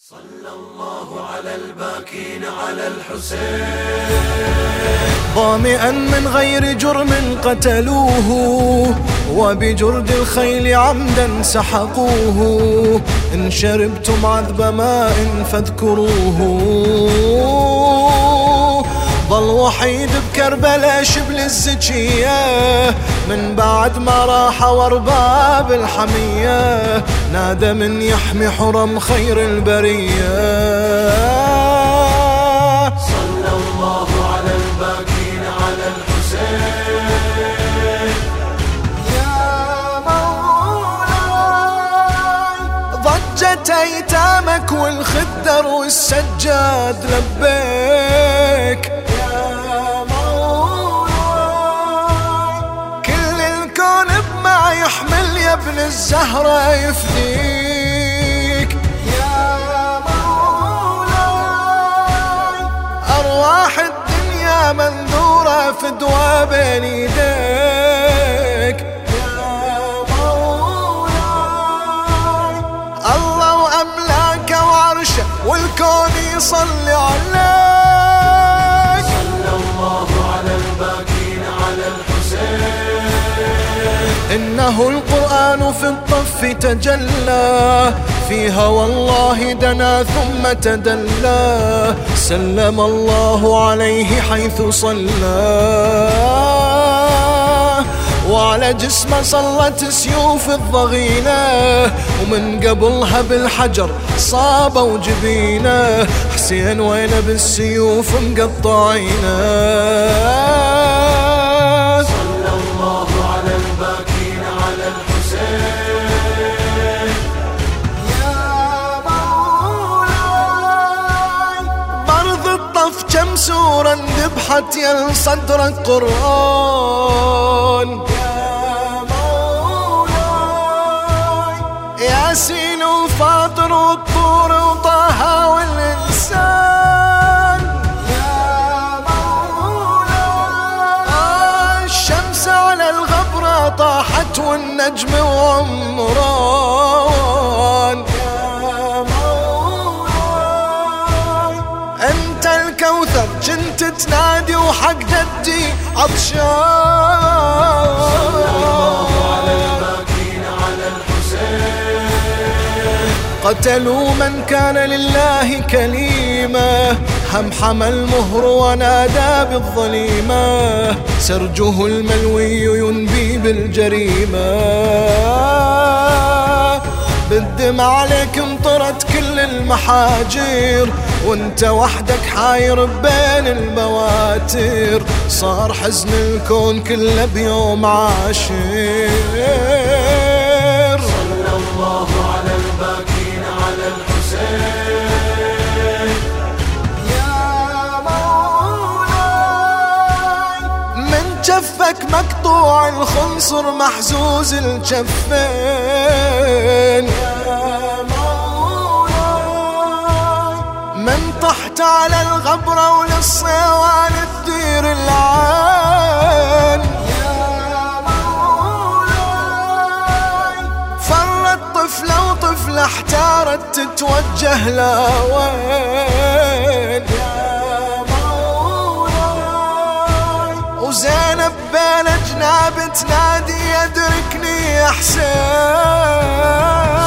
صلى الله على الباكين على الحسين ظامئا من غير جرم قتلوه وبجرد الخيل عمدا سحقوه. إن شربتم عذب ماء فاذكروه. ظل وحيد بكربلاء شبل الزكية من بعد ما راح وارباب الحمية. نادى من يحمي حرم خير البرية. صلى الله على الباكين على الحسين يا مولاي ضجت ايتامك والخدر والسجاد لبيك. يحمل يا ابن الزهرة يفديك. يا مولاي أرواح الدنيا منذورة فدوى بين يديك. يا مولاي الله وأملاك وعرشه والكون يصلي عليك. صلى الله على الباكين على الحسين إنه القرآن في الطف تجلى فيها والله دنا ثم تدلى. سلم الله عليه حيث صلى وعلى جسمه صلت سيوف الضغينة ومن قبلها بالحجر صابوا جبينه. حسين وين بالسيوف مقطعينه. كم سورة ذبحت يا صدر القرآن. يا مولاي ياسين وفاطر والطور وطه والإنسان. يا مولاي الشمس على الغبرة طاحت والنجم وعمران. الكوثر جنت تنادي وحق جدي عطشان. صلى الله على الباكين على الحسين قتلوا من كان لله كليمة. همحم المهر ونادى بالظليمة. سرجه الملوي ينبي بالجريمة. بالدم عليك امطرت كل المحاجر وانت وحدك حاير بين المواتر. صار حزن الكون كله بيوم عاشر. صلى الله على الباكين على الحسين يا مولاي من جفك مقطوع الخنصر محزوز الجفين. من طحت على الغبرة وللصيوان تدير العين. يا مولاي فرت طفلة وطفلة احتارت تتوجه لوين. يا مولاي وزينب بين جناب تنادي يدركني يا حسين.